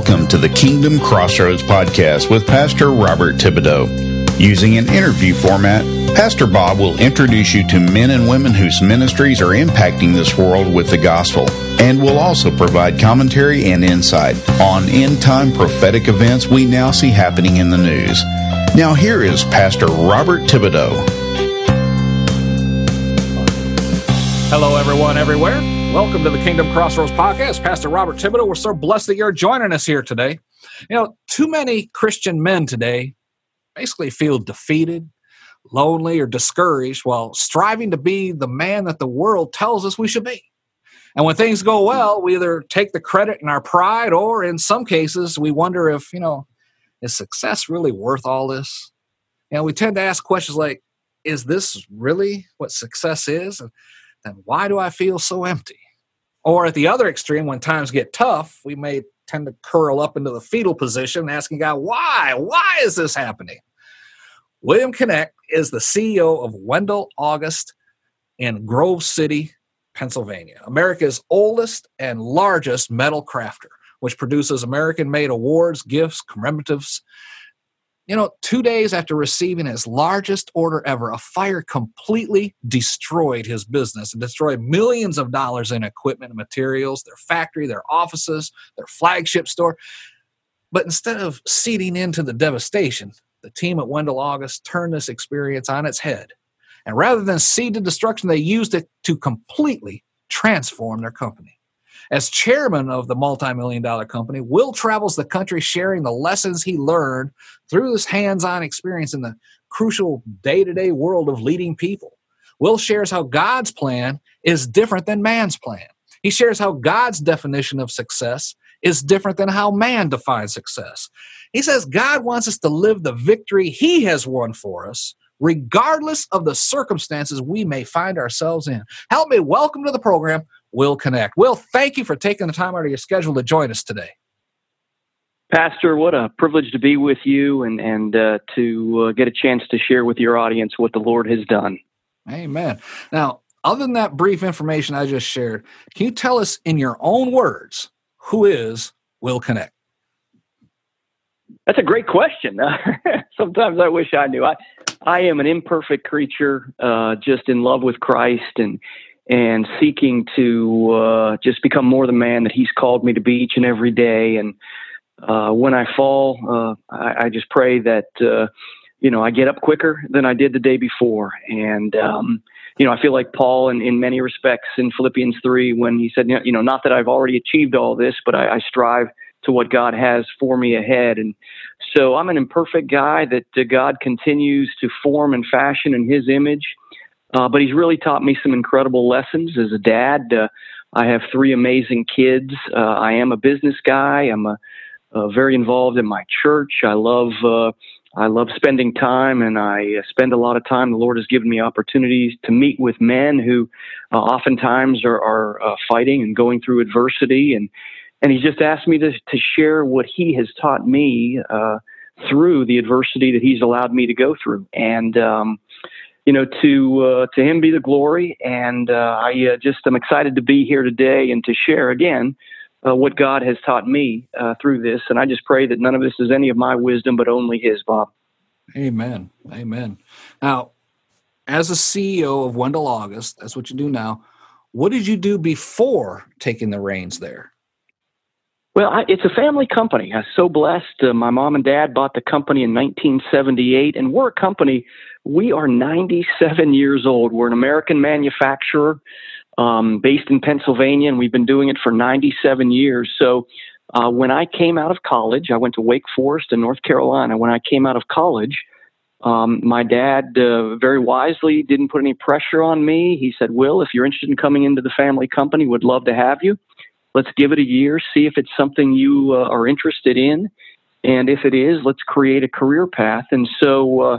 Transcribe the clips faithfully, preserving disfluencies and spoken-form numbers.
Welcome to the Kingdom Crossroads podcast with Pastor Robert Thibodeau. Using an interview format, Pastor Bob will introduce you to men and women whose ministries are impacting this world with the gospel, and will also provide commentary and insight on end-time prophetic events we now see happening in the news. Now here is Pastor Robert Thibodeau. Hello, everyone, everywhere. Welcome to the Kingdom Crossroads podcast. Pastor Robert Thibodeau. We're so blessed that you're joining us here today. You know, too many Christian men today basically feel defeated, lonely, or discouraged while striving to be the man that the world tells us we should be. And when things go well, we either take the credit in our pride, or in some cases, we wonder if, you know, is success really worth all this? You know, we tend to ask questions like, is this really what success is? And then why do I feel so empty? Or at the other extreme, when times get tough, we may tend to curl up into the fetal position, asking God, why? Why is this happening? William Knecht is the C E O of Wendell August in Grove City, Pennsylvania, America's oldest and largest metal crafter, which produces American-made awards, gifts, commemoratives. You know, two days after receiving his largest order ever, a fire completely destroyed his business and destroyed millions of dollars in equipment and materials, their factory, their offices, their flagship store. But instead of ceding into the devastation, the team at Wendell August turned this experience on its head. And rather than cede to destruction, they used it to completely transform their company. As chairman of the multi-million dollar company, Will travels the country sharing the lessons he learned through this hands-on experience in the crucial day-to-day world of leading people. Will shares how God's plan is different than man's plan. He shares how God's definition of success is different than how man defines success. He says God wants us to live the victory he has won for us, regardless of the circumstances we may find ourselves in. Help me welcome to the program, Will Knecht. Will, thank you for taking the time out of your schedule to join us today. Pastor, what a privilege to be with you and, and uh, to uh, get a chance to share with your audience what the Lord has done. Amen. Now, other than that brief information I just shared, can you tell us in your own words, who is Will Knecht? That's a great question. Sometimes I wish I knew. I, I am an imperfect creature, uh, just in love with Christ and and seeking to uh, just become more the man that he's called me to be each and every day. And uh, when I fall, uh, I, I just pray that, uh, you know, I get up quicker than I did the day before. And, um, you know, I feel like Paul in, in many respects in Philippians three, when he said, you know, not that I've already achieved all this, but I, I strive to what God has for me ahead. And so I'm an imperfect guy that uh, God continues to form and fashion in his image. Uh, but he's really taught me some incredible lessons as a dad. Uh, I have three amazing kids. Uh, I am a business guy. I'm a, uh, very involved in my church. I love uh, I love spending time, and I spend a lot of time. The Lord has given me opportunities to meet with men who uh, oftentimes are, are uh, fighting and going through adversity. And, and he's just asked me to, to share what he has taught me uh, through the adversity that he's allowed me to go through. And um You know, to uh, to him be the glory, and uh, I uh, just am excited to be here today and to share again uh, what God has taught me uh, through this. And I just pray that none of this is any of my wisdom, but only his, Bob. Amen. Amen. Now, as a C E O of Wendell August, that's what you do now. What did you do before taking the reins there? Well, I, it's a family company. I'm so blessed. Uh, my mom and dad bought the company in nineteen seventy-eight, and we're a company. We are ninety-seven years old. We're an American manufacturer um, based in Pennsylvania, and we've been doing it for ninety-seven years. So uh, when I came out of college, I went to Wake Forest in North Carolina. When I came out of college, um, my dad uh, very wisely didn't put any pressure on me. He said, Will, if you're interested in coming into the family company, would love to have you. Let's give it a year, see if it's something you uh, are interested in. And if it is, let's create a career path. And so, uh,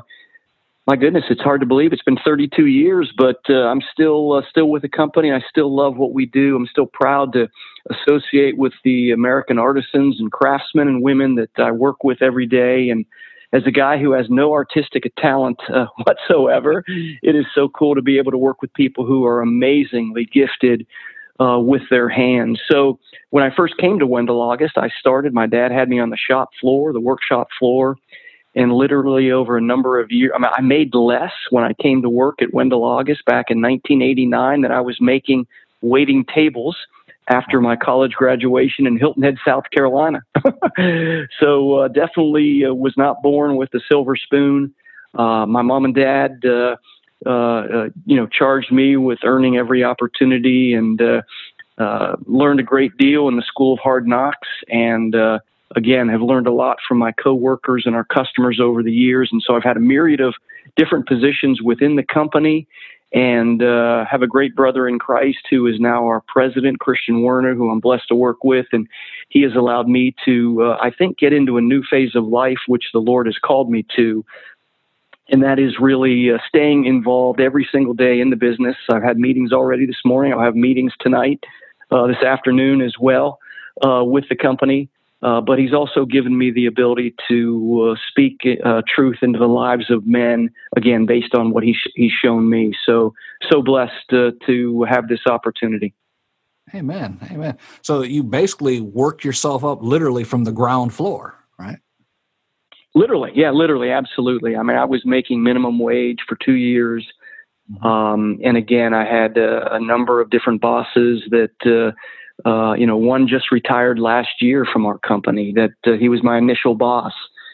my goodness, it's hard to believe it's been thirty-two years, but uh, I'm still uh, still with the company. I still love what we do. I'm still proud to associate with the American artisans and craftsmen and women that I work with every day. And as a guy who has no artistic talent uh, whatsoever, it is so cool to be able to work with people who are amazingly gifted uh, with their hands. So when I first came to Wendell August, I started, my dad had me on the shop floor, the workshop floor, and literally over a number of years, I mean, I made less when I came to work at Wendell August back in nineteen eighty-nine than I was making waiting tables after my college graduation in Hilton Head, South Carolina. so uh, definitely uh, was not born with a silver spoon. Uh, my mom and dad, uh, uh, uh, you know, charged me with earning every opportunity, and uh, uh, learned a great deal in the School of Hard Knocks. And uh, again, have learned a lot from my coworkers and our customers over the years. And so I've had a myriad of different positions within the company, and uh, have a great brother in Christ who is now our president, Christian Werner, who I'm blessed to work with. And he has allowed me to, uh, I think, get into a new phase of life, which the Lord has called me to. And that is really uh, staying involved every single day in the business. I've had meetings already this morning. I'll have meetings tonight, uh, this afternoon as well, uh, with the company. Uh, but he's also given me the ability to uh, speak uh, truth into the lives of men, again, based on what he sh- he's shown me. So, so blessed uh, to have this opportunity. Amen. Amen. So you basically worked yourself up literally from the ground floor, right? Literally. Yeah, literally. Absolutely. I mean, I was making minimum wage for two years. Mm-hmm. Um, and again, I had uh, a number of different bosses that, uh, Uh, you know, one just retired last year from our company. That uh, he was my initial boss,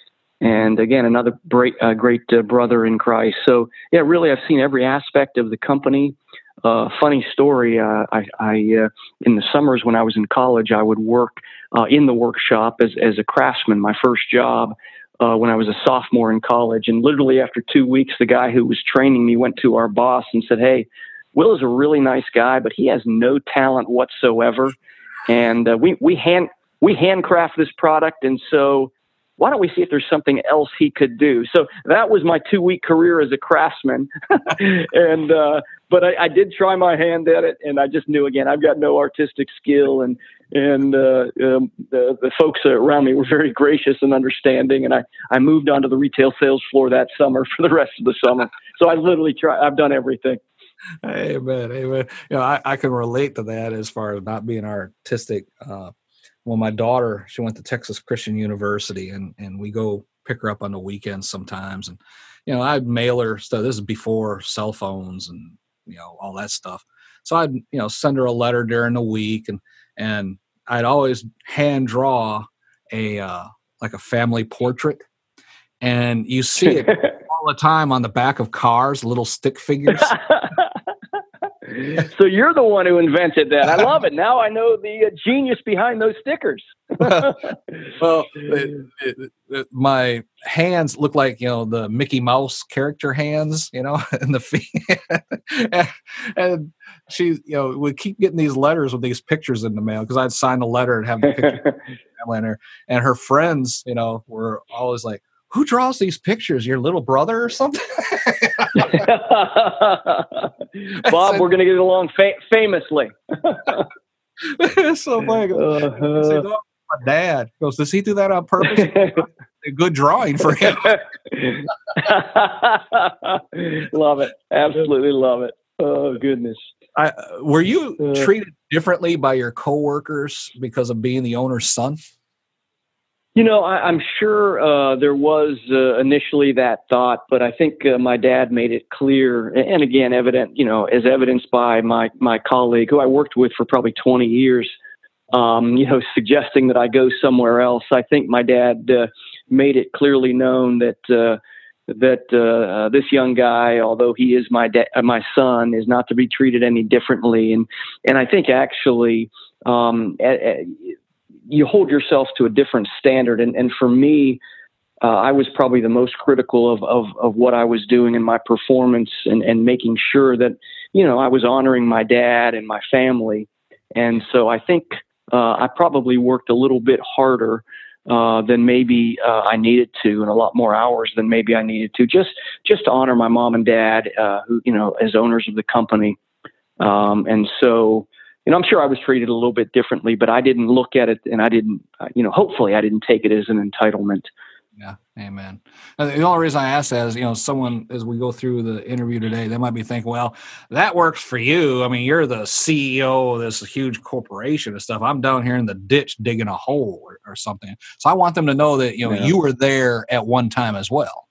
and again, another great, uh, great uh, brother in Christ. So, yeah, really, I've seen every aspect of the company. Uh, funny story. Uh, I, I uh, in the summers when I was in college, I would work uh, in the workshop as as a craftsman. My first job uh, when I was a sophomore in college, and literally after two weeks, the guy who was training me went to our boss and said, "Hey, Will is a really nice guy, but he has no talent whatsoever, and uh, we we hand we handcraft this product, and so why don't we see if there's something else he could do?" So that was my two week career as a craftsman, and uh, but I, I did try my hand at it, and I just knew again I've got no artistic skill, and and uh, um, the the folks around me were very gracious and understanding, and I I moved onto the retail sales floor that summer for the rest of the summer. So I literally try I've done everything. Amen. Amen. You know, I, I can relate to that as far as not being artistic. Uh, well, my daughter, she went to Texas Christian University, and, and we go pick her up on the weekends sometimes. And, you know, I'd mail her stuff. This is before cell phones and, you know, all that stuff. So I'd, you know, send her a letter during the week, and, and I'd always hand draw a, uh, like a family portrait. And you see it all the time on the back of cars, little stick figures. So you're the one who invented that. I love it. Now I know the uh, genius behind those stickers. Well, it, it, it, my hands look like, you know, the Mickey Mouse character hands, you know, and the feet. and, and she, you know, would keep getting these letters with these pictures in the mail because I'd sign the letter and have the picture in her. And her friends, you know, were always like, "Who draws these pictures? Your little brother or something?" Bob, said, we're going to get along fa- famously. So funny. Uh-huh. Said, "Oh, my dad goes, does he do that on purpose?" A good drawing for him. Love it. Absolutely love it. Oh, goodness. I, were you uh, treated differently by your coworkers because of being the owner's son? You know, I, I'm sure uh, there was uh, initially that thought, but I think uh, my dad made it clear, and again, evident, you know, as evidenced by my, my colleague who I worked with for probably twenty years, um, you know, suggesting that I go somewhere else. I think my dad uh, made it clearly known that uh, that uh, this young guy, although he is my da- my son, is not to be treated any differently, and and I think actually. Um, a, a, you hold yourself to a different standard. And, and for me, uh, I was probably the most critical of, of, of what I was doing in my performance and, and making sure that, you know, I was honoring my dad and my family. And so I think uh, I probably worked a little bit harder uh, than maybe uh, I needed to, and a lot more hours than maybe I needed to, just, just to honor my mom and dad, uh, who, you know, as owners of the company. Um, and so, you know, I'm sure I was treated a little bit differently, but I didn't look at it, and I didn't, you know, hopefully I didn't take it as an entitlement. Yeah, amen. Uh, The only reason I ask that is, you know, someone, as we go through the interview today, they might be thinking, well, that works for you. I mean, you're the C E O of this huge corporation and stuff. I'm down here in the ditch digging a hole or, or something. So I want them to know that, you know, Yeah. you were there at one time as well.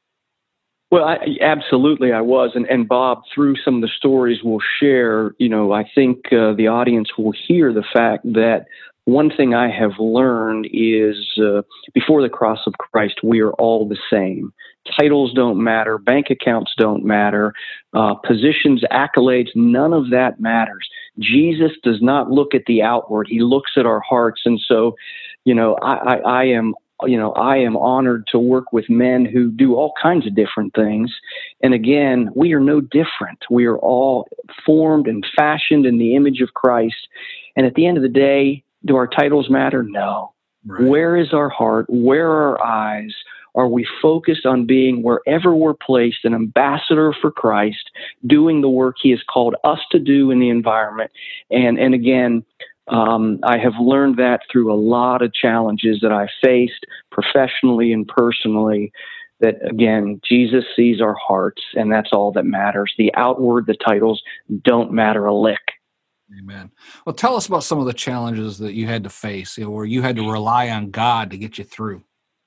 Well, I, absolutely, I was, and, and Bob, through some of the stories we'll share, you know, I think uh, the audience will hear the fact that one thing I have learned is uh, before the cross of Christ, we are all the same. Titles don't matter, bank accounts don't matter, uh, positions, accolades, none of that matters. Jesus does not look at the outward; He looks at our hearts, and so, you know, I, I, I am. You know, I am honored to work with men who do all kinds of different things. And again, we are no different. We are all formed and fashioned in the image of Christ. And at the end of the day, do our titles matter? No. Right. Where is our heart? Where are our eyes? Are we focused on being, wherever we're placed, an ambassador for Christ, doing the work He has called us to do in the environment? And, and again, Um, I have learned that through a lot of challenges that I faced professionally and personally, that again, Jesus sees our hearts, and that's all that matters. The outward, the titles don't matter a lick. Amen. Well, tell us about some of the challenges that you had to face, you know, where you had to rely on God to get you through.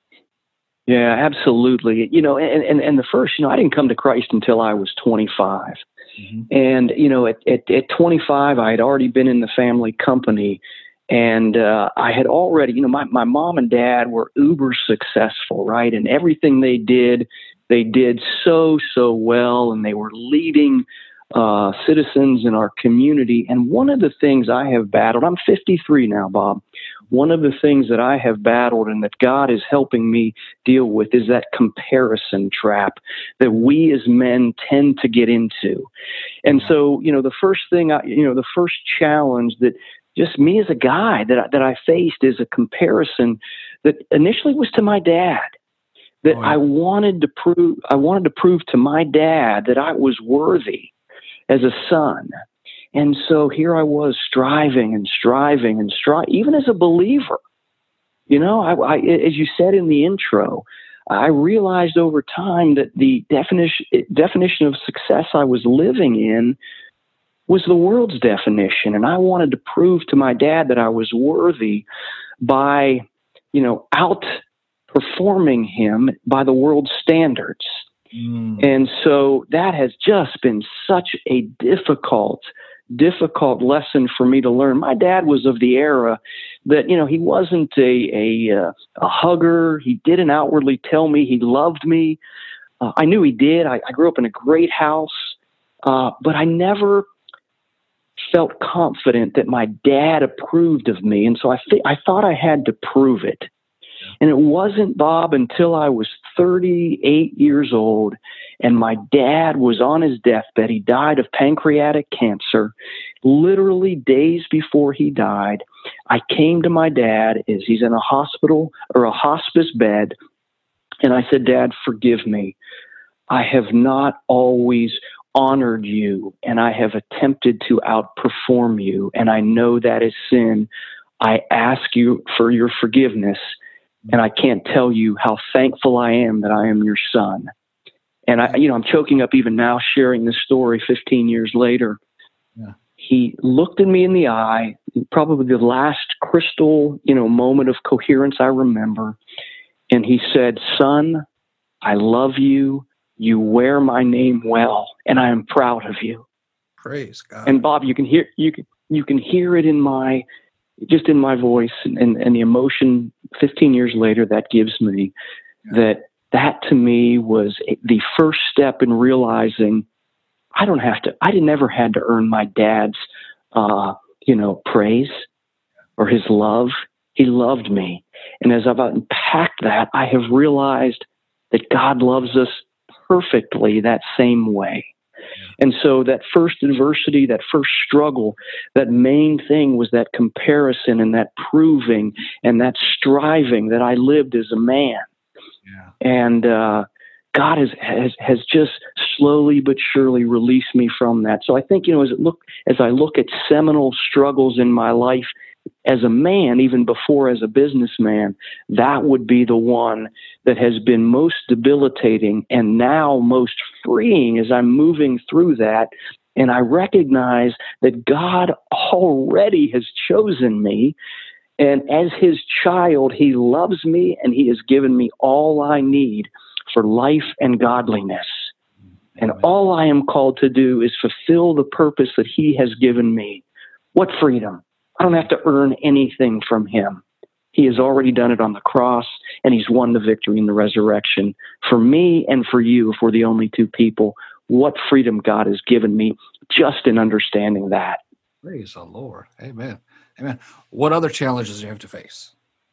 Yeah, absolutely. You know, and, and, and the first, you know, I didn't come to Christ until I was twenty-five. Mm-hmm. And, you know, at, at, at twenty-five, I had already been in the family company, and uh, I had already, you know, my, my mom and dad were uber successful, right? And everything they did, they did so, so well, and they were leading uh, citizens in our community. And one of the things I have battled, I'm fifty-three now, Bob. One of the things that I have battled and that God is helping me deal with is that comparison trap that we as men tend to get into. And so, you know, the first thing, I, you know, the first challenge that just me as a guy that I, that I faced is a comparison that initially was to my dad. That oh, yeah. I wanted to prove, I wanted to prove to my dad that I was worthy as a son. And so here I was striving and striving and striving, even as a believer. You know, I, I, as you said in the intro, I realized over time that the definition definition of success I was living in was the world's definition. And I wanted to prove to my dad that I was worthy by, you know, outperforming him by the world's standards. Mm. And so that has just been such a difficult difficult lesson for me to learn. My dad was of the era that, you know, he wasn't a a, a hugger. He didn't outwardly tell me he loved me. Uh, I knew he did. I, I grew up in a great house, uh, but I never felt confident that my dad approved of me. And so I th- I thought I had to prove it. And it wasn't, Bob, until I was thirty-eight years old and my dad was on his deathbed. He died of pancreatic cancer. Literally days before he died, I came to my dad as he's in a hospital or a hospice bed. And I said, Dad, forgive me. I have not always honored you, and I have attempted to outperform you. And I know that is sin. I ask you for your forgiveness. And I can't tell you how thankful I am that I am your son. And I, you know, I'm choking up even now sharing this story fifteen years later. Yeah. He looked at me in the eye, probably the last crystal, you know, moment of coherence I remember. And he said, son, I love you. You wear my name well, and I am proud of you. Praise God. And Bob, you can hear, you can, you can hear it in my, just in my voice and, and, and the emotion fifteen years later that gives me. Yeah. that that to me was the first step in realizing I don't have to, I never had to earn my dad's, uh, you know, praise or his love. He loved me. And as I've unpacked that, I have realized that God loves us perfectly that same way. And so that first adversity, that first struggle, that main thing was that comparison and that proving and that striving that I lived as a man. Yeah. And uh, God has, has has just slowly but surely released me from that. So I think, you know, as it look as I look at seminal struggles in my life as a man, even before as a businessman, that would be the one that has been most debilitating and now most freeing as I'm moving through that. And I recognize that God already has chosen me. And as his child, he loves me and he has given me all I need for life and godliness. And all I am called to do is fulfill the purpose that he has given me. What freedom! I don't have to earn anything from him. He has already done it on the cross, and he's won the victory in the resurrection. For me and for you, if we're the only two people, what freedom God has given me just in understanding that. Praise the Lord. Amen. Amen. What other challenges do you have to face?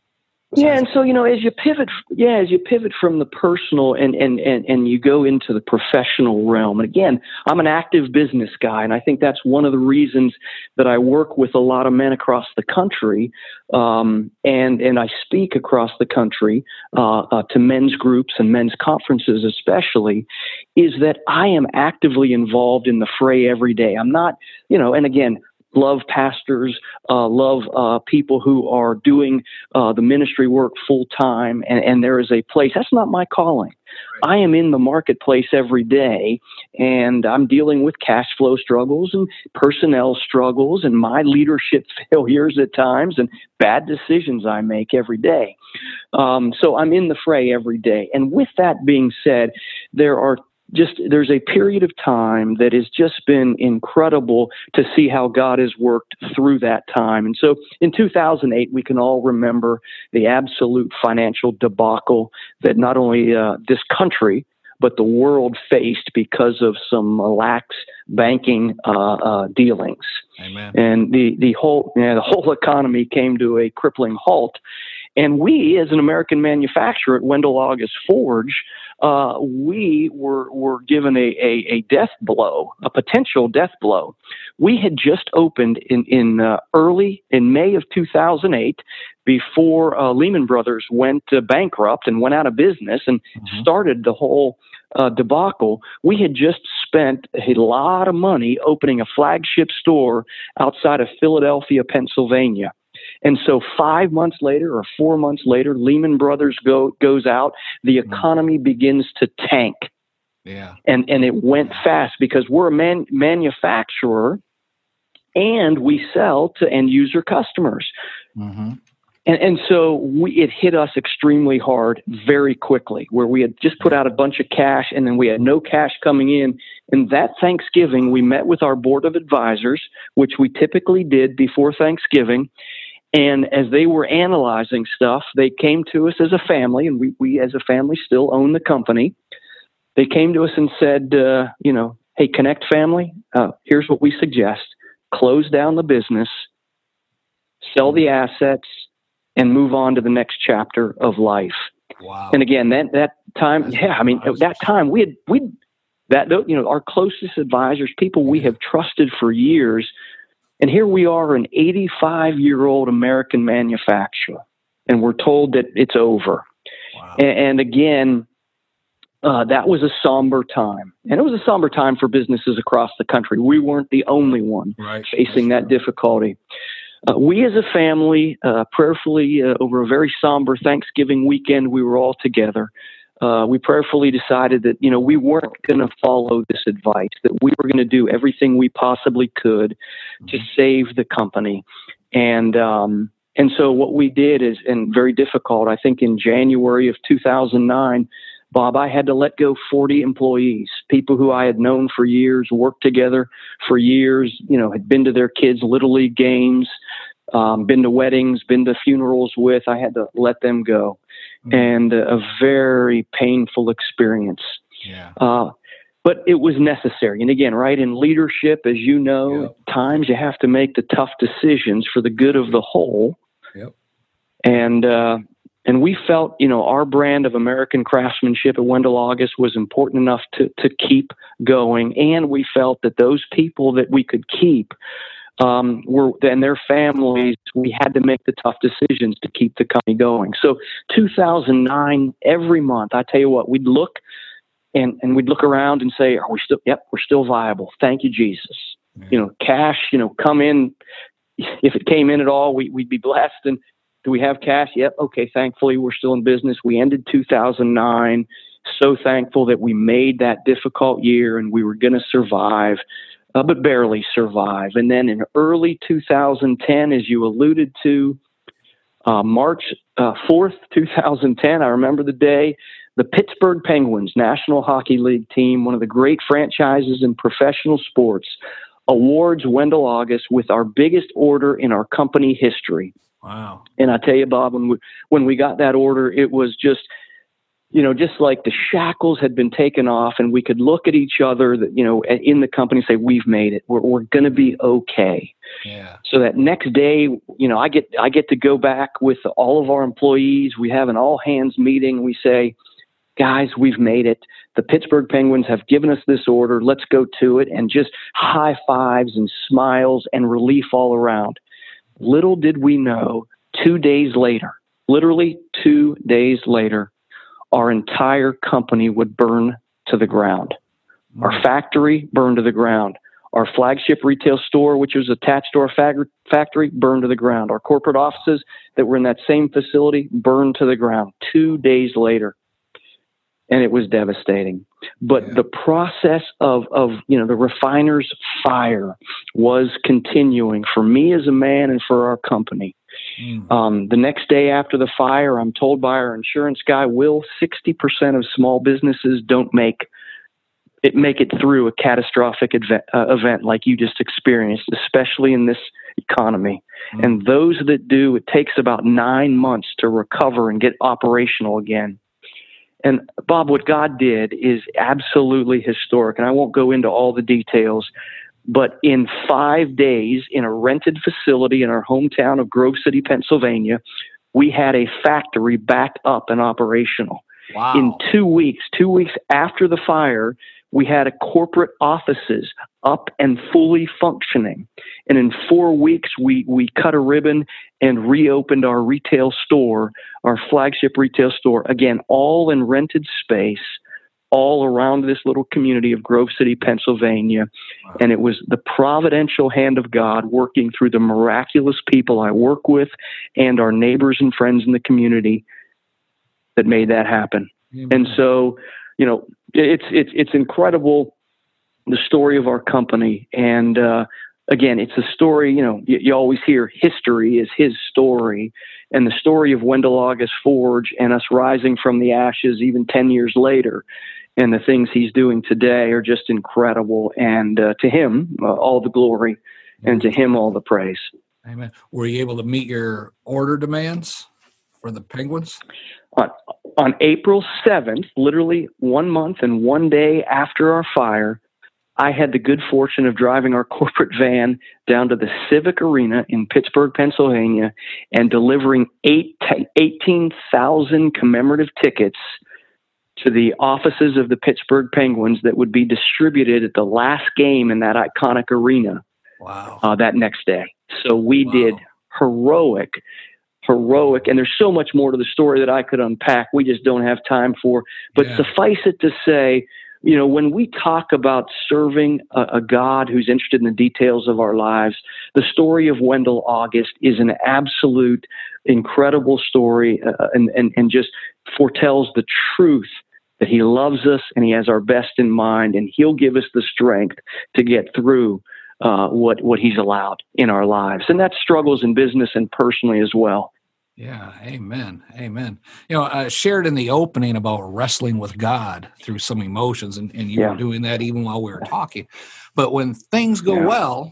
Yeah, and so, you know, as you pivot, yeah, as you pivot from the personal and, and, and, and you go into the professional realm, and again, I'm an active business guy, and I think that's one of the reasons that I work with a lot of men across the country, um, and, and I speak across the country uh, uh, to men's groups and men's conferences especially, is that I am actively involved in the fray every day. I'm not, you know, and again, love pastors, uh, love uh, people who are doing uh, the ministry work full time, and, and there is a place. That's not my calling. Right. I am in the marketplace every day, and I'm dealing with cash flow struggles and personnel struggles and my leadership failures at times and bad decisions I make every day. Um, so I'm in the fray every day. And with that being said, there are Just there's a period of time that has just been incredible to see how God has worked through that time. And so in two thousand eight, we can all remember the absolute financial debacle that not only uh, this country, but the world faced because of some lax banking uh, uh, dealings. Amen. And the, the whole you know, the whole economy came to a crippling halt. And we, as an American manufacturer at Wendell August Forge, uh, we were were given a, a, a death blow, a potential death blow. We had just opened in in uh, early in May of two thousand eight, before uh, Lehman Brothers went uh, bankrupt and went out of business and mm-hmm. started the whole uh, debacle. We had just spent a lot of money opening a flagship store outside of Philadelphia, Pennsylvania. And so five months later or four months later, Lehman Brothers go, goes out. The economy begins to tank. Yeah. And and it went fast because we're a man, manufacturer and we sell to end user customers. Mm-hmm. And, and so we, it hit us extremely hard very quickly, where we had just put out a bunch of cash and then we had no cash coming in. And that Thanksgiving, we met with our board of advisors, which we typically did before Thanksgiving. And as they were analyzing stuff, they came to us as a family, and we, we as a family still own the company. They came to us and said, uh, you know, hey, Connect family, uh, here's what we suggest. Close down the business, sell the assets, and move on to the next chapter of life. Wow. And again, that, that time, That's yeah, I mean, at that time we had, we, that, you know, our closest advisors, people we have trusted for years. And here we are, an eighty-five-year-old American manufacturer, and we're told that it's over. Wow. And, and again, uh, that was a somber time. And it was a somber time for businesses across the country. We weren't the only one right. facing That's that true. difficulty. Uh, we as a family, uh, prayerfully, uh, over a very somber Thanksgiving weekend, we were all together. Uh, we prayerfully decided that, you know, we weren't going to follow this advice, that we were going to do everything we possibly could to save the company. And, um, and so what we did is, and very difficult, I think in January of two thousand nine, Bob, I had to let go forty employees, people who I had known for years, worked together for years, you know, had been to their kids' Little League games, um, been to weddings, been to funerals with. I had to let them go. And a very painful experience. Yeah. Uh, but it was necessary. And again, right, in leadership, as you know, yep. at times you have to make the tough decisions for the good of the whole. Yep. And uh, and we felt, you know, our brand of American craftsmanship at Wendell August was important enough to, to keep going. And we felt that those people that we could keep Um, were and their families, we had to make the tough decisions to keep the company going. So two thousand nine, every month, I tell you what, we'd look and, and we'd look around and say, are we still, yep, we're still viable. Thank you, Jesus. Yeah. You know, cash, you know, come in. If it came in at all, we, we'd be blessed. And Do we have cash? Yep. Okay. Thankfully, we're still in business. We ended two thousand nine. So thankful that we made that difficult year and we were going to survive, uh, but barely survive. And then in early two thousand ten, as you alluded to, uh, March uh, fourth, two thousand ten, I remember the day, the Pittsburgh Penguins, National Hockey League team, one of the great franchises in professional sports, awards Wendell August with our biggest order in our company history. Wow. And I tell you, Bob, when we, when we got that order, it was just, you know, just like the shackles had been taken off and we could look at each other that, you know, in the company and say, we've made it. We're, we're going to be okay. Yeah. So that next day, you know, I get, I get to go back with all of our employees. We have an all hands meeting. We say, guys, we've made it. The Pittsburgh Penguins have given us this order. Let's go to it. And just high fives and smiles and relief all around. Little did we know, two days later, literally two days later, our entire company would burn to the ground. Mm-hmm. Our factory burned to the ground. Our flagship retail store, which was attached to our fag- factory, burned to the ground. Our corporate offices that were in that same facility burned to the ground two days later. And it was devastating. But yeah. the process of, of, you know, the refiner's fire was continuing for me as a man and for our company. Mm. Um, the next day after the fire, I'm told by our insurance guy, Will, sixty percent of small businesses don't make it, make it through a catastrophic event, uh, event like you just experienced, especially in this economy. Mm. And those that do, it takes about nine months to recover and get operational again. And Bob, what God did is absolutely historic. And I won't go into all the details, but in five days in a rented facility in our hometown of Grove City, Pennsylvania, we had a factory back up and operational. Wow. In two weeks, two weeks after the fire, we had a corporate offices up and fully functioning. And in four weeks, we, we cut a ribbon and reopened our retail store, our flagship retail store, again, all in rented space, all around this little community of Grove City, Pennsylvania. Wow. And it was the providential hand of God working through the miraculous people I work with and our neighbors and friends in the community that made that happen. Mm-hmm. And so, you know, it's, it's, it's incredible, the story of our company. And, uh, again, it's a story, you know, you, you always hear history is his story, and the story of Wendell August Forge and us rising from the ashes even ten years later, and the things he's doing today are just incredible. And uh, to him, uh, all the glory, and to him, all the praise. Amen. Were you able to meet your order demands for the Penguins? On, on April seventh, literally one month and one day after our fire, I had the good fortune of driving our corporate van down to the Civic Arena in Pittsburgh, Pennsylvania, and delivering eight, eighteen thousand commemorative tickets to the offices of the Pittsburgh Penguins that would be distributed at the last game in that iconic arena. Wow. Uh, that next day. So we wow. did heroic, heroic, and there's so much more to the story that I could unpack. We just don't have time for. But yeah. suffice it to say, you know, when we talk about serving a, a God who's interested in the details of our lives, the story of Wendell August is an absolute incredible story, uh, and, and, and just foretells the truth that he loves us and he has our best in mind, and he'll give us the strength to get through uh, what, what he's allowed in our lives. And that's struggles in business and personally as well. Yeah. Amen. Amen. You know, I shared in the opening about wrestling with God through some emotions, and, and you yeah. were doing that even while we were talking. But when things go yeah. well,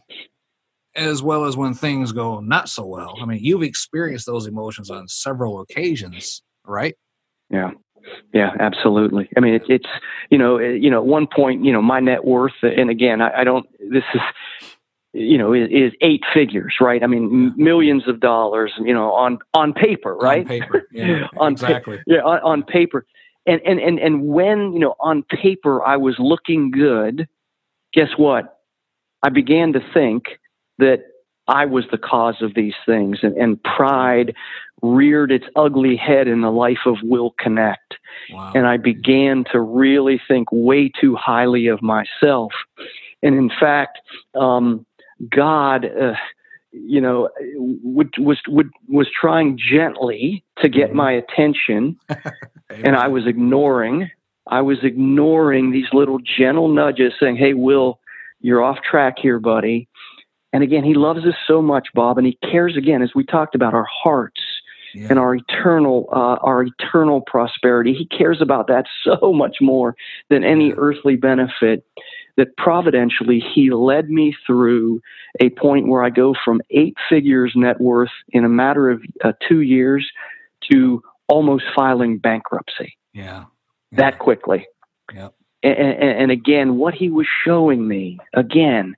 as well as when things go not so well, I mean, you've experienced those emotions on several occasions, right? Yeah. Yeah, absolutely. I mean, it, it's, you know, you know, at one point, you know, my net worth, and again, I, I don't, this is, you know, is, is eight figures, right? I mean, yeah. millions of dollars, you know, on, on paper, right? On paper. Yeah, on exactly. Pa- yeah. On, on paper. And, and, and, and when, you know, on paper, I was looking good, guess what? I began to think that I was the cause of these things, and, and pride reared its ugly head in the life of Will Connect. Wow. And I began to really think way too highly of myself. And in fact, um, God, uh, you know, would, was would, was trying gently to get my attention, and I was ignoring. I was ignoring these little gentle nudges, saying, "Hey, Will, you're off track here, buddy." And again, he loves us so much, Bob, and he cares again, as we talked about, our hearts. Yeah. And our eternal, uh, our eternal prosperity. He cares about that so much more than any earthly benefit. That providentially, he led me through a point where I go from eight figures net worth in a matter of uh, two years to almost filing bankruptcy. Yeah, yeah. That quickly. Yeah. And, and, and again, what he was showing me again,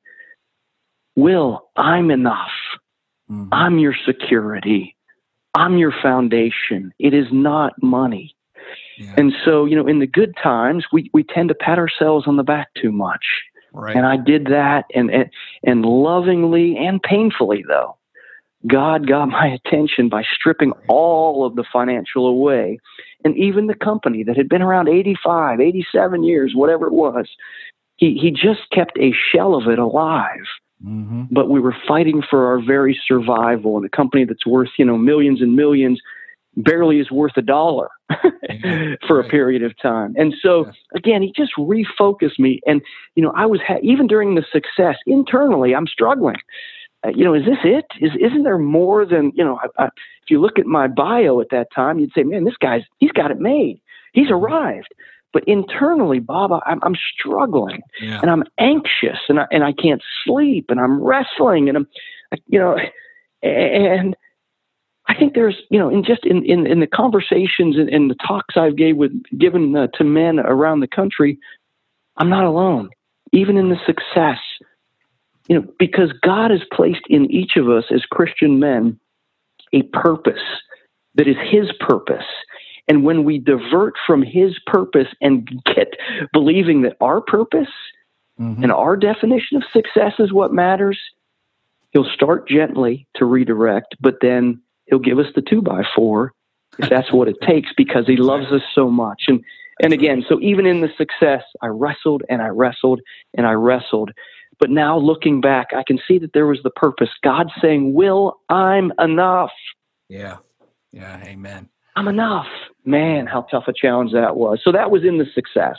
Will, I'm enough. Mm-hmm. I'm your security. I'm your foundation. It is not money. Yeah. And so, you know, in the good times, we, we tend to pat ourselves on the back too much. Right. And I did that, and, and and lovingly and painfully, though, God got my attention by stripping all of the financial away. And even the company that had been around eighty-five, eighty-seven years, whatever it was, he, he just kept a shell of it alive. Mm-hmm. But we were fighting for our very survival, and a company that's worth, you know, millions and millions barely is worth a dollar for right. a period of time. And so, again, he just refocused me. And, you know, I was, ha- even during the success, internally, I'm struggling. Uh, you know, is this it? Is, isn't there more than, you know, I, I, if you look at my bio at that time, you'd say, man, this guy's, he's got it made. He's arrived. But internally, Bob, I'm, I'm struggling, yeah. and I'm anxious, and I and I can't sleep, and I'm wrestling, and I'm, you know, and I think there's, you know, in just in, in, in the conversations and in, in the talks I've gave with given uh, to men around the country, I'm not alone, even in the success, you know, because God has placed in each of us as Christian men a purpose that is His purpose. And when we divert from His purpose and get believing that our purpose mm-hmm. and our definition of success is what matters, He'll start gently to redirect, but then He'll give us the two by four if that's what it takes, because He loves us so much. And and again, so even in the success, I wrestled and I wrestled and I wrestled. But now looking back, I can see that there was the purpose. God saying, Will, I'm enough. Yeah. Yeah. Amen. I'm enough. Man, how tough a challenge that was. So that was in the success.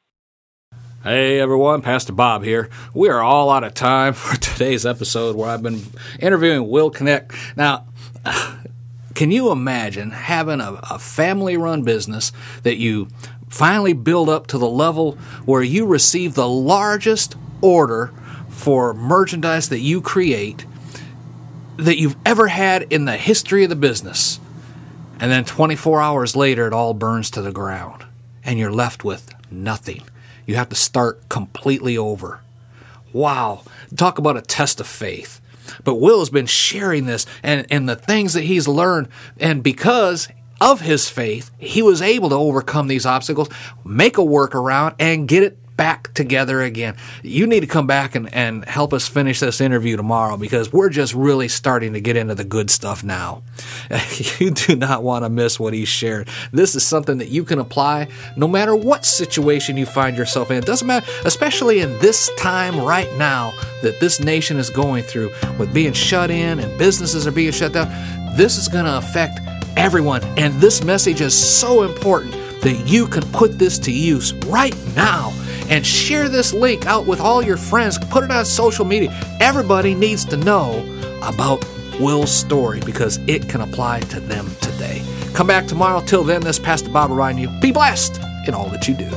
Hey everyone, Pastor Bob here. We are all out of time for today's episode where I've been interviewing Will Knecht. Now, can you imagine having a, a family-run business that you finally build up to the level where you receive the largest order for merchandise that you create that you've ever had in the history of the business? And then twenty-four hours later, it all burns to the ground, and you're left with nothing. You have to start completely over. Wow. Talk about a test of faith. But Will has been sharing this and, and the things that he's learned, and because of his faith, he was able to overcome these obstacles, make a workaround, and get it back together again. You need to come back and, and help us finish this interview tomorrow, because we're just really starting to get into the good stuff now. You do not want to miss what he shared. This is something that you can apply no matter what situation you find yourself in. It doesn't matter, especially in this time right now that this nation is going through with being shut in and businesses are being shut down. This is going to affect everyone, and this message is so important that you can put this to use right now. And share this link out with all your friends. Put it on social media. Everybody needs to know about Will's story because it can apply to them today. Come back tomorrow. Till then, this is Pastor Bob reminding you, be blessed in all that you do.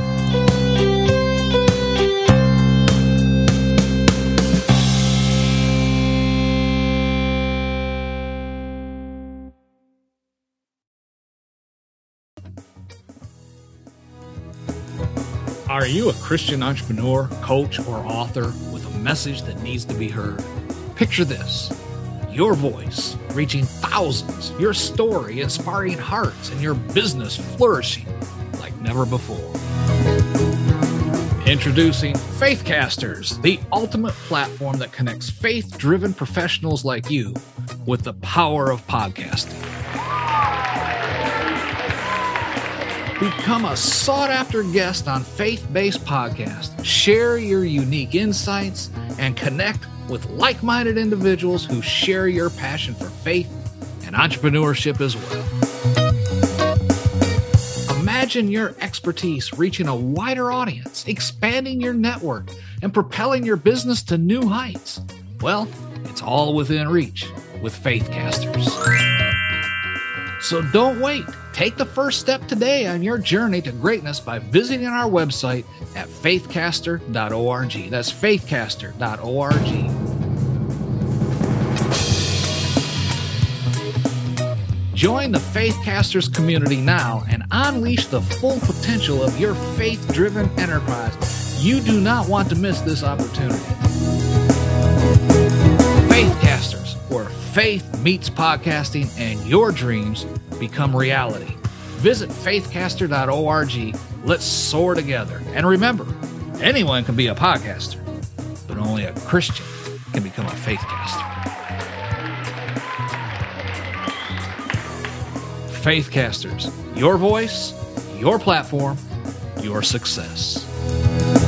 Are you a Christian entrepreneur, coach, or author with a message that needs to be heard? Picture this: your voice reaching thousands, your story inspiring hearts, and your business flourishing like never before. Introducing Faithcasters, the ultimate platform that connects faith-driven professionals like you with the power of podcasting. Become a sought-after guest on faith-based podcasts. Share your unique insights and connect with like-minded individuals who share your passion for faith and entrepreneurship as well. Imagine your expertise reaching a wider audience, expanding your network, and propelling your business to new heights. Well, it's all within reach with Faithcasters. So don't wait. Take the first step today on your journey to greatness by visiting our website at faithcaster dot org. That's faithcaster dot org. Join the Faithcasters community now and unleash the full potential of your faith-driven enterprise. You do not want to miss this opportunity. Faithcasters, where faith meets podcasting and your dreams become reality. Visit faithcaster dot org. Let's soar together. And remember, anyone can be a podcaster, but only a Christian can become a Faithcaster. Faithcasters, your voice, your platform, your success.